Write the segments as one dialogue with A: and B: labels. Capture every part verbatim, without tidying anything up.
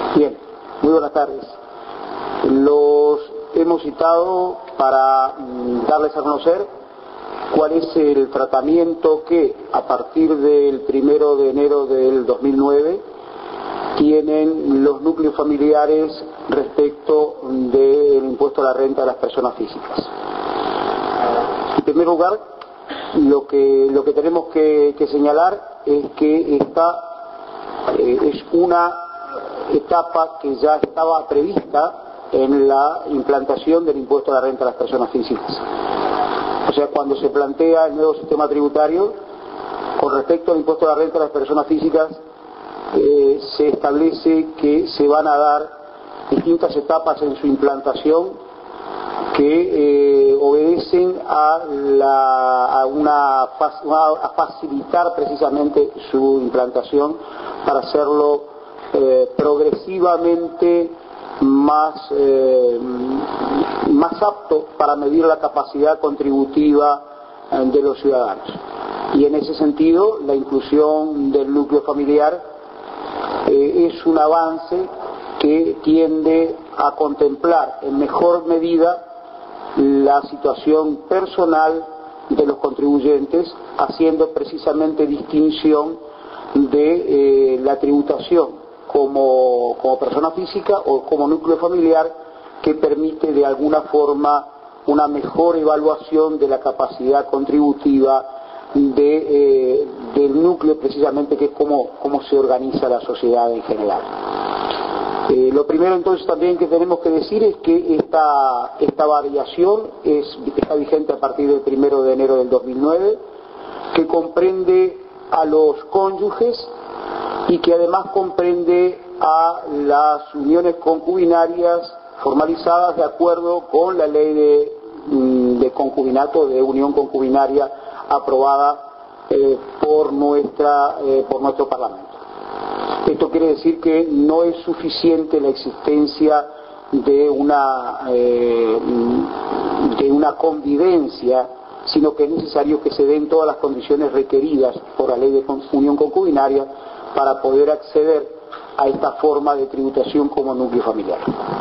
A: Bien, muy buenas tardes. Los hemos citado para darles a conocer cuál es el tratamiento que a partir del primero de enero del dos mil nueve tienen los núcleos familiares respecto del impuesto a la renta de las personas físicas. En primer lugar, lo que, lo que tenemos que, que señalar es que esta eh, es una etapa que ya estaba prevista en la implantación del impuesto a la renta de las personas físicas. O sea, cuando se plantea el nuevo sistema tributario, con respecto al impuesto a la renta de las personas físicas, eh, se establece que se van a dar distintas etapas en su implantación que eh, obedecen a, la, a, una, a facilitar precisamente su implantación para hacerlo eh, progresivamente más, eh, más apto para medir la capacidad contributiva eh, de los ciudadanos. Y en ese sentido, la inclusión del núcleo familiar eh, es un avance que tiende a contemplar en mejor medida la situación personal de los contribuyentes, haciendo precisamente distinción de eh, la tributación como, como persona física o como núcleo familiar, que permite de alguna forma una mejor evaluación de la capacidad contributiva de, eh, del núcleo, precisamente, que es como, cómo se organiza la sociedad en general. Eh, lo primero entonces también que tenemos que decir es que esta, esta variación es, está vigente a partir del primero de enero del dos mil nueve, que comprende a los cónyuges y que además comprende a las uniones concubinarias formalizadas de acuerdo con la ley de, de concubinato, de unión concubinaria aprobada eh, por, nuestra, eh, por nuestro Parlamento. Esto quiere decir que no es suficiente la existencia de una, eh, de una convivencia, sino que es necesario que se den todas las condiciones requeridas por la ley de unión concubinaria para poder acceder a esta forma de tributación como núcleo familiar.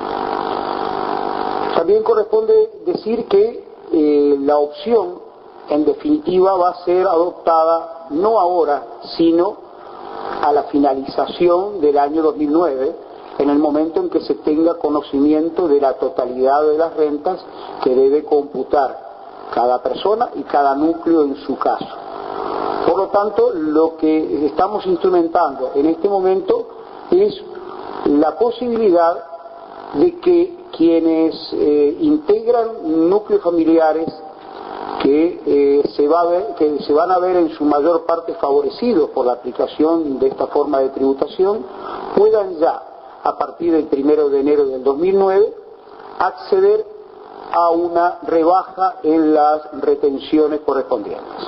A: También corresponde decir que eh, la opción en definitiva va a ser adoptada no ahora, sino a la finalización del año dos mil nueve, en el momento en que se tenga conocimiento de la totalidad de las rentas que debe computar cada persona y cada núcleo en su caso. Por lo tanto, lo que estamos instrumentando en este momento es la posibilidad de que quienes eh, integran núcleos familiares que, eh, se va a ver, que se van a ver en su mayor parte favorecidos por la aplicación de esta forma de tributación, puedan ya, a partir del primero de enero del dos mil nueve, acceder a una rebaja en las retenciones correspondientes.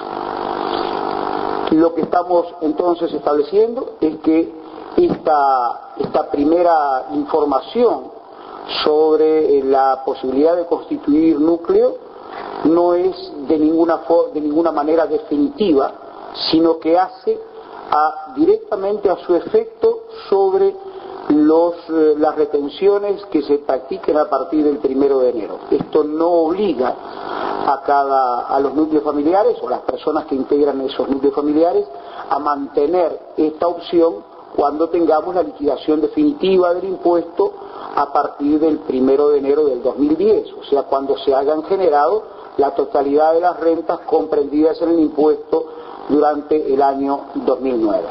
A: Lo que estamos entonces estableciendo es que esta, esta primera información sobre la posibilidad de constituir núcleo no es de ninguna, de ninguna manera definitiva, sino que hace a, directamente a su efecto sobre los, eh, las retenciones que se practiquen a partir del primero de enero. Esto no obliga a, cada, a los núcleos familiares o las personas que integran esos núcleos familiares a mantener esta opción cuando tengamos la liquidación definitiva del impuesto a partir del primero de enero del dos mil diez, o sea, cuando se hayan generado la totalidad de las rentas comprendidas en el impuesto durante el año dos mil nueve.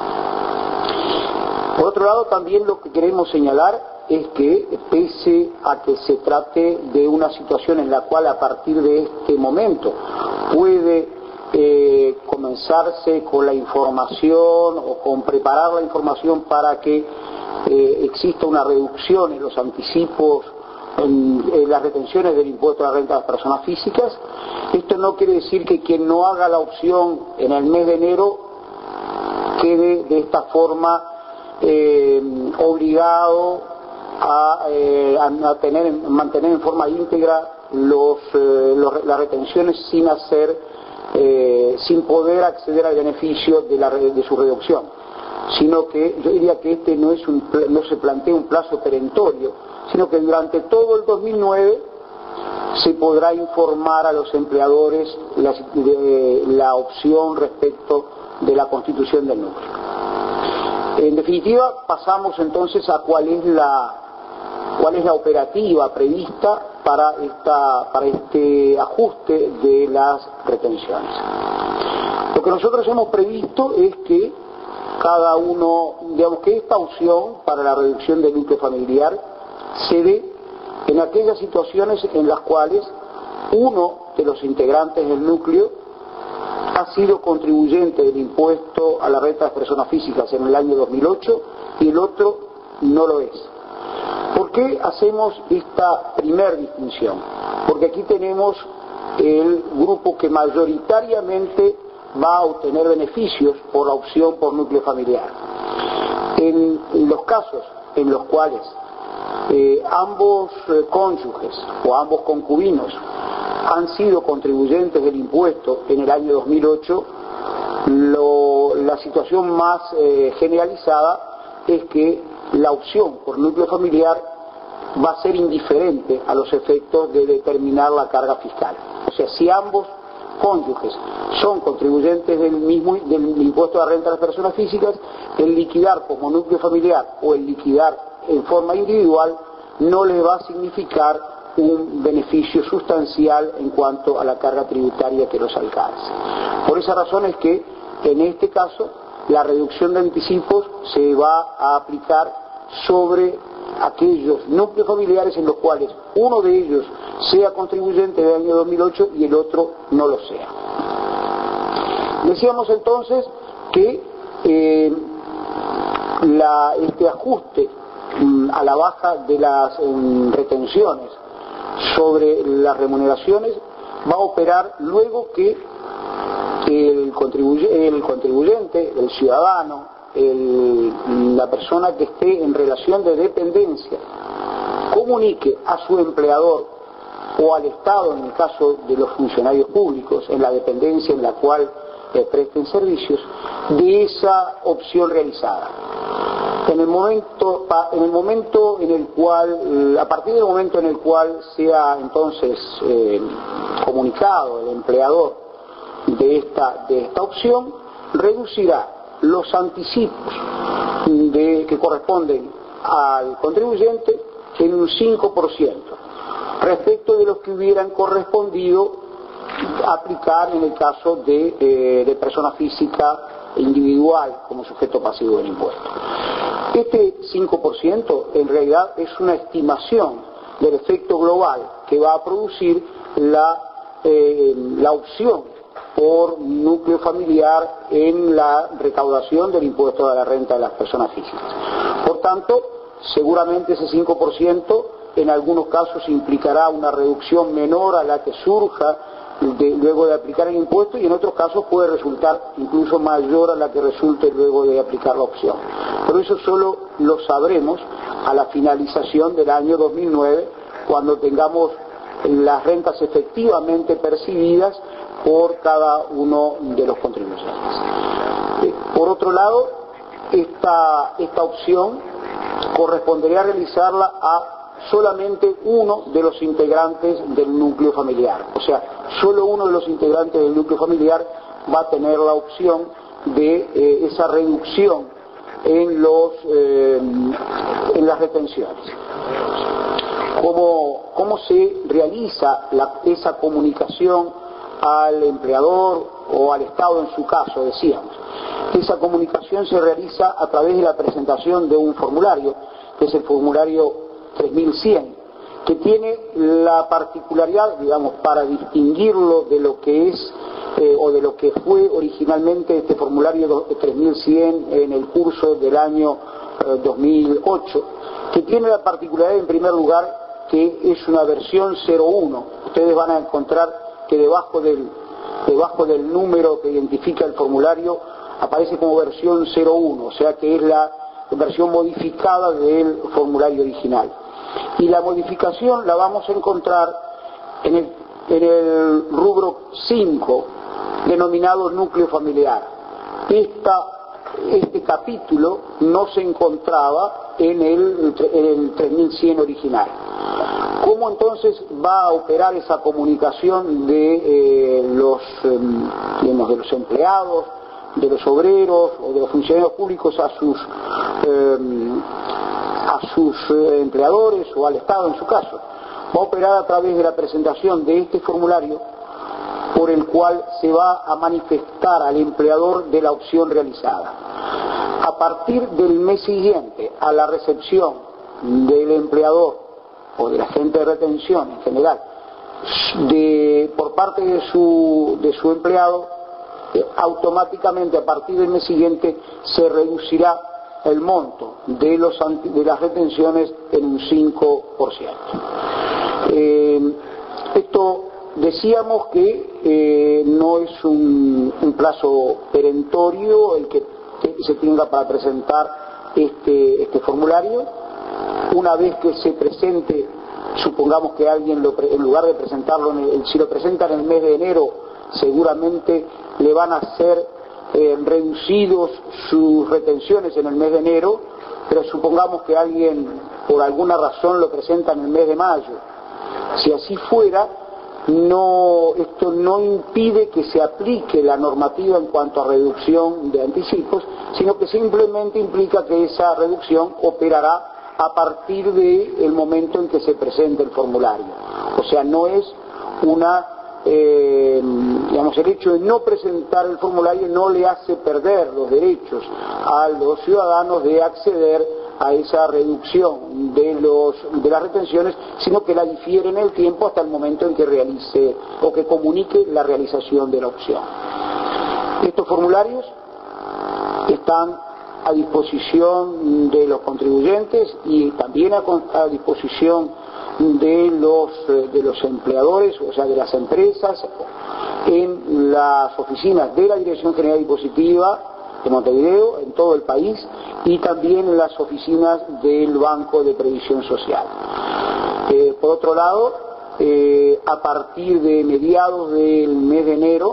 A: Por otro lado, también lo que queremos señalar es que, pese a que se trate de una situación en la cual a partir de este momento puede eh, comenzarse con la información o con preparar la información para que eh, exista una reducción en los anticipos, en, en las retenciones del impuesto a la renta de las personas físicas, esto no quiere decir que quien no haga la opción en el mes de enero quede de esta forma eh, obligado a, eh, a tener, mantener en forma íntegra los, eh, los, las retenciones sin hacer, eh, sin poder acceder al beneficio de, la, de su reducción. sino que yo diría que este no, es un, no se plantea un plazo perentorio, sino que durante todo el dos mil nueve se podrá informar a los empleadores la, de la opción respecto de la constitución del núcleo. En definitiva, pasamos entonces a cuál es la, cuál es la operativa prevista para, esta, para este ajuste de las retenciones. Lo que nosotros hemos previsto es que cada uno, digamos que esta opción para la reducción del núcleo familiar se dé en aquellas situaciones en las cuales uno de los integrantes del núcleo ha sido contribuyente del impuesto a la renta de las personas físicas en el año dos mil ocho y el otro no lo es. ¿Por qué hacemos esta primer distinción? Porque aquí tenemos el grupo que mayoritariamente va a obtener beneficios por la opción por núcleo familiar. En los casos en los cuales eh, ambos eh, cónyuges o ambos concubinos han sido contribuyentes del impuesto en el año dos mil ocho, lo, la situación más eh, generalizada es que la opción por núcleo familiar va a ser indiferente a los efectos de determinar la carga fiscal. O sea, si ambos cónyuges son contribuyentes del mismo del impuesto a la renta de las personas físicas, el liquidar como núcleo familiar o el liquidar en forma individual no les va a significar un beneficio sustancial en cuanto a la carga tributaria que los alcance. Por esa razón es que en este caso la reducción de anticipos se va a aplicar sobre aquellos núcleos familiares en los cuales uno de ellos sea contribuyente del año dos mil ocho y el otro no lo sea. Decíamos entonces que eh, la, este ajuste mm, a la baja de las um, retenciones sobre las remuneraciones va a operar luego que el, contribuye, el contribuyente, el ciudadano, el, la persona que esté en relación de dependencia comunique a su empleador o al Estado, en el caso de los funcionarios públicos, en la dependencia en la cual eh, presten servicios, de esa opción realizada. En el momento, en el momento en el cual, a partir del momento en el cual sea entonces eh, comunicado el empleador de esta, de esta opción, reducirá los anticipos de, que corresponden al contribuyente en un cinco por ciento respecto de los que hubieran correspondido aplicar en el caso de, eh, de persona física individual como sujeto pasivo del impuesto. Este cinco por ciento en realidad es una estimación del efecto global que va a producir la, eh, la opción por núcleo familiar en la recaudación del impuesto a la renta de las personas físicas. Por tanto, seguramente ese cinco por ciento en algunos casos implicará una reducción menor a la que surja de, luego de aplicar el impuesto, y en otros casos puede resultar incluso mayor a la que resulte luego de aplicar la opción. Pero eso solo lo sabremos a la finalización del año dos mil nueve, cuando tengamos las rentas efectivamente percibidas por cada uno de los contribuyentes. Por otro lado, esta, esta opción correspondería realizarla a solamente uno de los integrantes del núcleo familiar. O sea, solo uno de los integrantes del núcleo familiar va a tener la opción de eh, esa reducción en, los, eh, en las retenciones. ¿Cómo, cómo se realiza la, esa comunicación al empleador o al Estado en su caso? Decíamos, esa comunicación se realiza a través de la presentación de un formulario, que es el formulario tres mil cien, que tiene la particularidad, digamos, para distinguirlo de lo que es eh, o de lo que fue originalmente este formulario tres mil cien en el curso del año eh, dos mil ocho, que tiene la particularidad en primer lugar que es una versión cero uno. Ustedes van a encontrar que debajo del, debajo del número que identifica el formulario aparece como versión cero uno, o sea que es la versión modificada del formulario original. Y la modificación la vamos a encontrar en el, en el rubro cinco, denominado núcleo familiar. Esta este capítulo no se encontraba en el, en el tres mil cien original. ¿Cómo entonces va a operar esa comunicación de eh, los, eh, digamos, de los empleados, de los obreros o de los funcionarios públicos a sus eh, a sus eh, empleadores o al Estado en su caso? Va a operar a través de la presentación de este formulario, por el cual se va a manifestar al empleador de la opción realizada. A partir del mes siguiente a la recepción del empleador o del agente de retención en general de, por parte de su, de su empleado, eh, automáticamente a partir del mes siguiente se reducirá el monto de, los, de las retenciones en un cinco por ciento. Eh, esto decíamos que eh, no es un, un plazo perentorio el que se tenga para presentar este, este formulario. Una vez que se presente, supongamos que alguien lo, en lugar de presentarlo, en el, si lo presenta en el mes de enero, seguramente le van a ser eh, reducidos sus retenciones en el mes de enero, pero supongamos que alguien por alguna razón lo presenta en el mes de mayo. Si así fuera, no, esto no impide que se aplique la normativa en cuanto a reducción de anticipos, sino que simplemente implica que esa reducción operará a partir del momento en que se presente el formulario. O sea, no es una, eh, digamos, el hecho de no presentar el formulario no le hace perder los derechos a los ciudadanos de acceder a esa reducción de, los, de las retenciones, sino que la difiere en el tiempo hasta el momento en que realice o que comunique la realización de la opción. Estos formularios están a disposición de los contribuyentes y también a, a disposición de los, de los empleadores, o sea, de las empresas, en las oficinas de la Dirección General Impositiva de Montevideo, en todo el país, y también en las oficinas del Banco de Previsión Social. Eh, por otro lado, eh, a partir de mediados del mes de enero,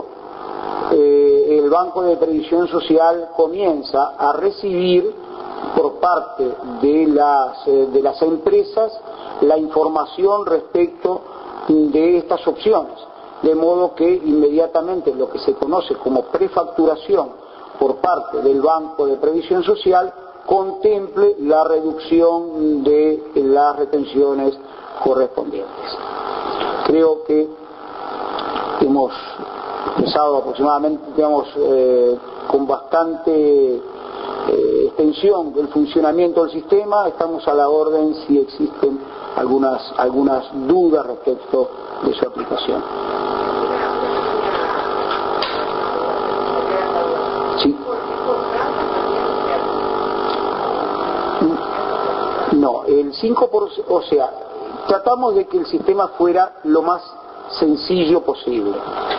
A: eh, el Banco de Previsión Social comienza a recibir por parte de las, eh, de las empresas la información respecto de estas opciones, de modo que inmediatamente lo que se conoce como prefacturación por parte del Banco de Previsión Social contemple la reducción de las retenciones correspondientes. Creo que hemos empezado aproximadamente, digamos, eh, con bastante eh, extensión del funcionamiento del sistema. Estamos a la orden si existen algunas, algunas dudas respecto de su aplicación. Sí. No, el cinco por ciento, o sea, tratamos de que el sistema fuera lo más sencillo posible.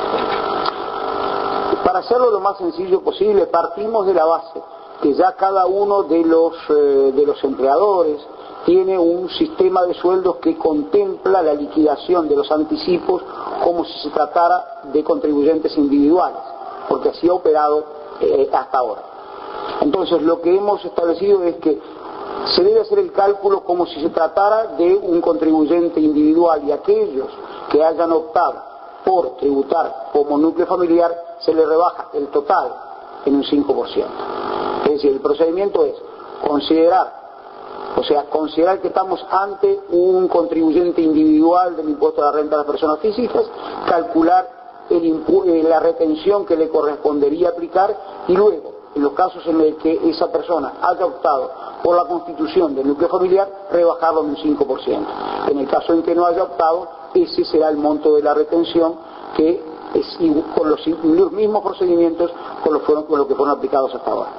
A: Para hacerlo lo más sencillo posible, partimos de la base que ya cada uno de los, eh, de los empleadores tiene un sistema de sueldos que contempla la liquidación de los anticipos como si se tratara de contribuyentes individuales, porque así ha operado Eh, hasta ahora. Entonces lo que hemos establecido es que se debe hacer el cálculo como si se tratara de un contribuyente individual, y aquellos que hayan optado por tributar como núcleo familiar se les rebaja el total en un cinco por ciento. Es decir, el procedimiento es considerar, o sea, considerar que estamos ante un contribuyente individual del impuesto a la renta de las personas físicas, calcular El impu eh, la retención que le correspondería aplicar, y luego, en los casos en los que esa persona haya optado por la constitución del núcleo familiar, rebajarlo en un cinco por ciento. En el caso en que no haya optado, ese será el monto de la retención, que es con los, los mismos procedimientos con los, fueron, con los que fueron aplicados hasta ahora.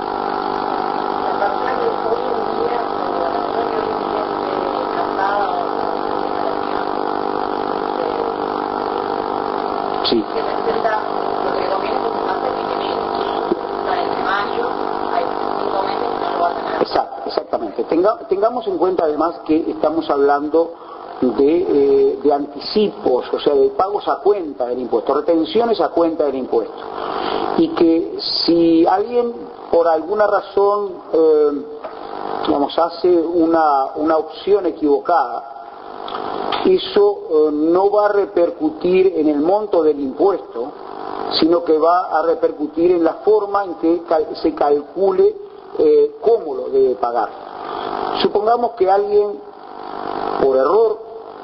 A: Sí.
B: Que presenta lo que le conviene presentarse en enero. O sea, entre mayo hay cinco meses que no lo va a tener.
A: Exacto, exactamente. Tenga, tengamos en cuenta además que estamos hablando de, eh, de anticipos, o sea, de pagos a cuenta del impuesto, retenciones a cuenta del impuesto. Y que si alguien por alguna razón eh, digamos, hace una, una opción equivocada, eso eh, no va a repercutir en el monto del impuesto, sino que va a repercutir en la forma en que cal- se calcule eh, cómo lo debe pagar. Supongamos que alguien, por error,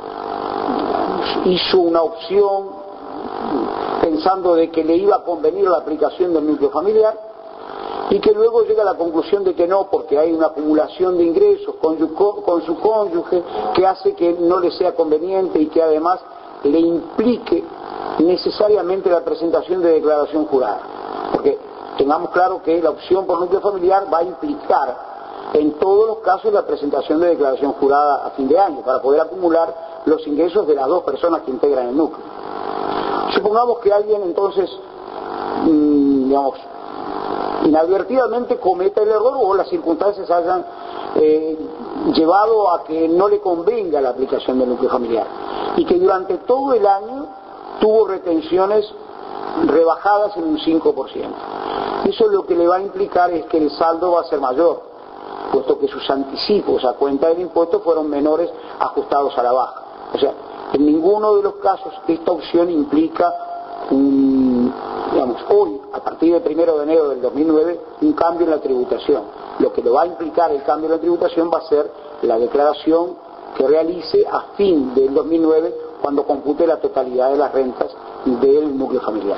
A: hizo una opción pensando de que le iba a convenir la aplicación del núcleo familiar y que luego llega a la conclusión de que no, porque hay una acumulación de ingresos con su, con su cónyuge que hace que no le sea conveniente y que además le implique necesariamente la presentación de declaración jurada. Porque tengamos claro que la opción por núcleo familiar va a implicar en todos los casos la presentación de declaración jurada a fin de año para poder acumular los ingresos de las dos personas que integran el núcleo. Supongamos que alguien entonces, mmm, digamos, inadvertidamente cometa el error o las circunstancias hayan eh, llevado a que no le convenga la aplicación del núcleo familiar y que durante todo el año tuvo retenciones rebajadas en un cinco por ciento. Eso lo que le va a implicar es que el saldo va a ser mayor, puesto que sus anticipos a cuenta del impuesto fueron menores ajustados a la baja. O sea, en ninguno de los casos esta opción implica un, digamos, hoy, a partir del primero de enero del dos mil nueve, un cambio en la tributación. Lo que le va a implicar el cambio en la tributación va a ser la declaración que realice a fin del dos mil nueve, cuando compute la totalidad de las rentas del núcleo familiar.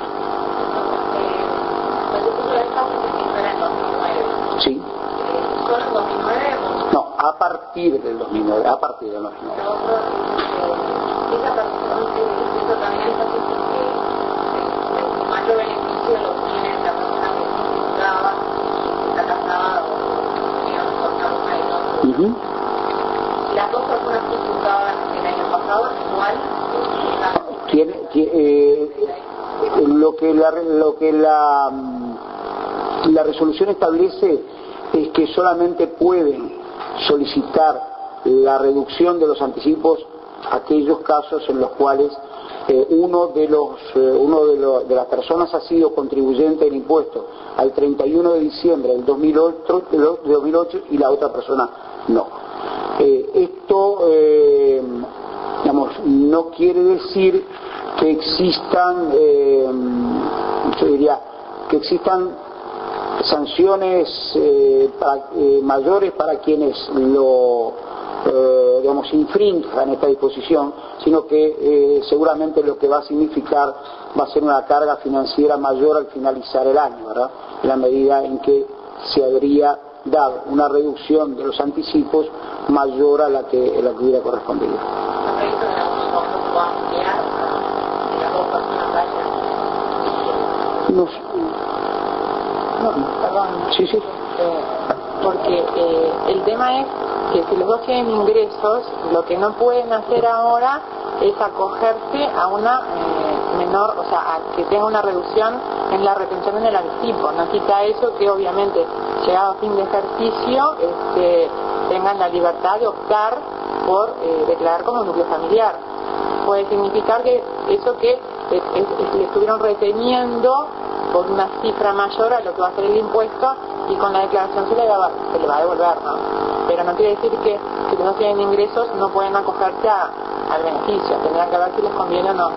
A: Sí.
B: ¿Solo en dos mil nueve?
A: No, a partir del dos mil nueve, a partir del dos mil nueve.
B: Esa persona, eso también es así porque el mayor beneficio lo tiene la persona que se juzgaba, está casada o digamos con una mujer y no.
A: Uh-huh.
B: Las dos personas que juzgaban el año pasado igual
A: tiene, tiene eh, lo que la lo que la la resolución establece es que solamente pueden solicitar la reducción de los anticipos aquellos casos en los cuales eh, uno de los eh, uno de, lo, de las personas ha sido contribuyente del impuesto al treinta y uno de diciembre del dos mil ocho y la otra persona no. Eh, esto eh, digamos, no quiere decir que existan eh, yo diría que existan sanciones eh, para, eh, mayores para quienes lo eh, digamos infrinjan esta disposición, sino que eh, seguramente lo que va a significar va a ser una carga financiera mayor al finalizar el año, ¿verdad? En la medida en que se habría dado una reducción de los anticipos mayor a la que, a la que hubiera correspondido. No,
C: No, perdón.
A: sí, sí.
C: Eh, porque eh, el tema es que si los dos tienen ingresos, lo que no pueden hacer ahora es acogerse a una eh, menor, o sea, a que tenga una reducción en la retención en el anticipo. No quita eso que obviamente, llegado a fin de ejercicio, este, tengan la libertad de optar por eh, declarar como núcleo familiar. Puede significar que eso que es, es, es, le estuvieron reteniendo por una cifra mayor a lo que va a ser el impuesto y con la declaración se le va, se le va a devolver, ¿no? Pero no quiere decir que si los dos tienen ingresos no pueden acogerse a, al beneficio, tendrán que ver si les conviene o no.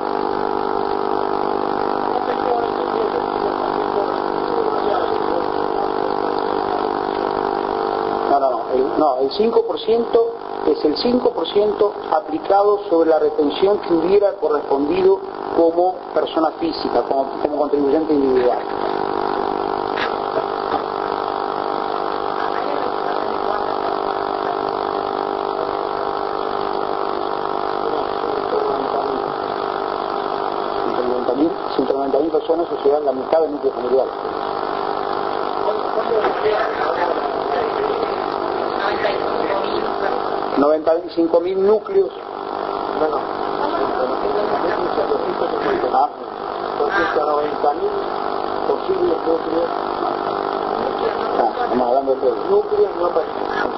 A: No, no, no, el, no, el cinco por ciento es el cinco por ciento aplicado sobre la retención que hubiera correspondido como persona física, como, como contribuyente individual. ciento noventa mil personas, o sea, la mitad del núcleo familiar. noventa y cinco mil núcleos. No, no. Ah, ciento noventa mil posibles núcleos. Ah, estamos hablando de núcleos, no personas.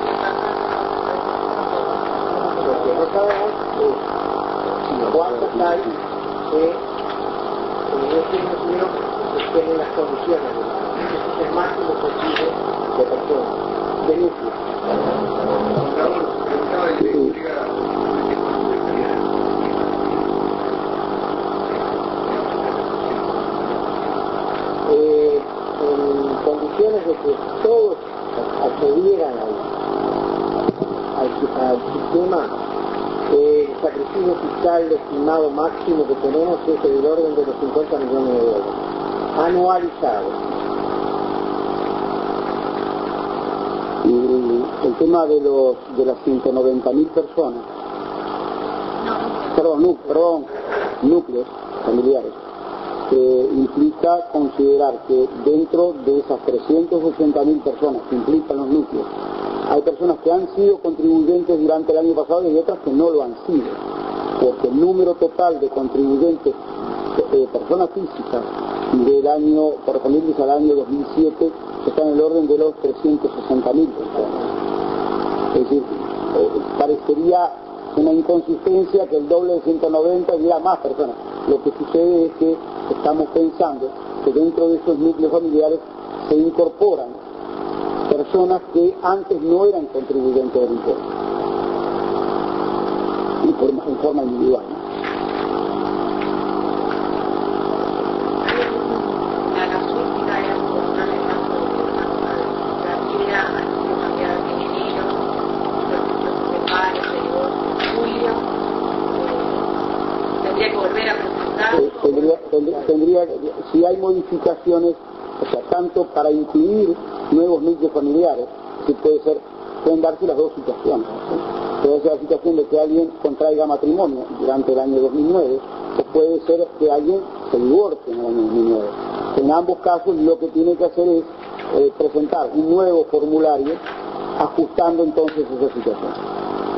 A: Lo que no sabemos es cuántos hay que ellos tienen núcleos que estén en las condiciones de el máximo posible de personas, de núcleos. Eh, en condiciones de que todos accedieran al, al, al sistema, eh, el sacrificio fiscal estimado máximo que tenemos es del orden de los cincuenta millones de dólares, anualizados. Y el tema de los de las ciento noventa mil personas, perdón, no, perdón, núcleos familiares, que implica considerar que dentro de esas trescientas ochenta mil personas que implican los núcleos, hay personas que han sido contribuyentes durante el año pasado y otras que no lo han sido, porque el número total de contribuyentes, eh, personas físicas, del año correspondientes al año dos mil siete está en el orden de los trescientas sesenta mil personas. Es decir, eh, parecería una inconsistencia que el doble de ciento noventa diera más personas. Lo que sucede es que estamos pensando que dentro de esos núcleos familiares se incorporan personas que antes no eran contribuyentes del impuesto, en forma, en forma individual.
B: La casuística era encontrar el caso de una carrera a los cambiados en enero, los separos, el divorcio en julio. Tendría que volver a presentar.
A: Eh, tendría, tendría, tendría, si hay modificaciones, o sea, tanto para incluir nuevos núcleos familiares, si puede ser, pueden darse las dos situaciones. ¿Sí? Puede ser la situación de que alguien contraiga matrimonio durante el año dos mil nueve, o puede ser que alguien se divorcie en el año dos mil nueve. En ambos casos lo que tiene que hacer es eh, presentar un nuevo formulario ajustando entonces esa situación.